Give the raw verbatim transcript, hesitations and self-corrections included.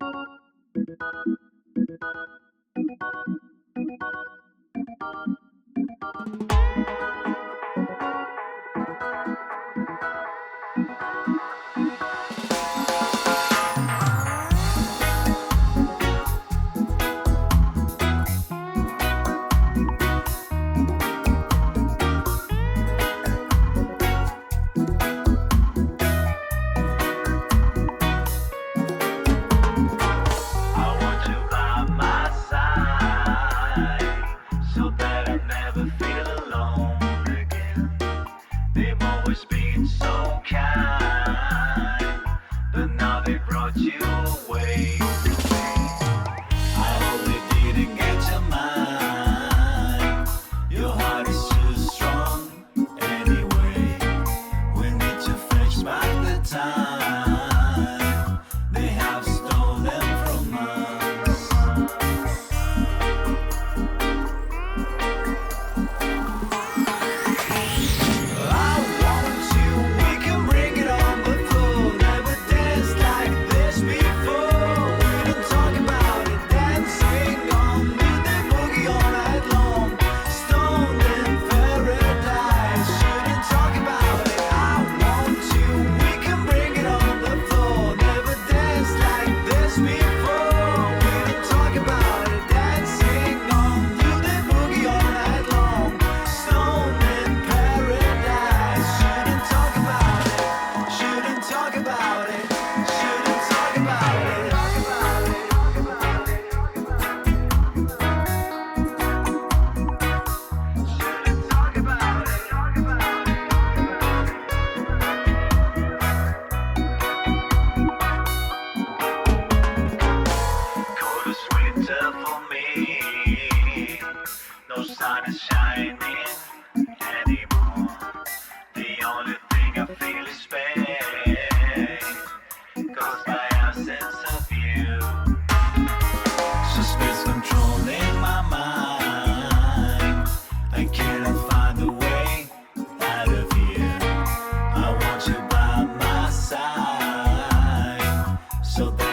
I want you by my side so that I never feel alone again. They've always been so kind, but now they brought you away from me. I hope they didn't get your mind. Your heart is too strong anyway. We need to fetch back the time they have stolen from us. I want you, we can bring it on the floor. Never danced like this before. We don't talk about it, dancing on, do the boogie all night long. Stoned in paradise, shouldn't talk about it. I want you, we can bring it on the floor. Never danced like this before. We don't talk about it, dancing on, do the boogie all night long. Stoned in paradise, shouldn't talk about it. Shouldn't talk about it. Shouldn't talk about it. Talk about it. Talk about it. Shouldn't talk about it. Talk about it. Cold is winter for me. No sun is shining anymore. The only thing I feel is pain caused by absence of you. Suspense control in my mind. I cannot find a way out of here. I want you by my side so that